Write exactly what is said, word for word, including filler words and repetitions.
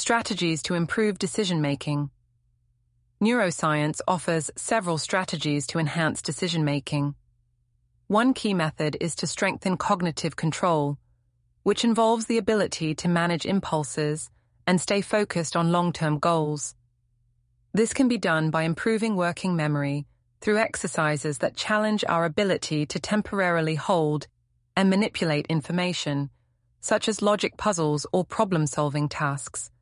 Strategies to improve decision-making. Neuroscience offers several strategies to enhance decision-making. One key method is to strengthen cognitive control, which involves the ability to manage impulses and stay focused on long-term goals. This can be done by improving working memory through exercises that challenge our ability to temporarily hold and manipulate information, such as logic puzzles or problem-solving tasks.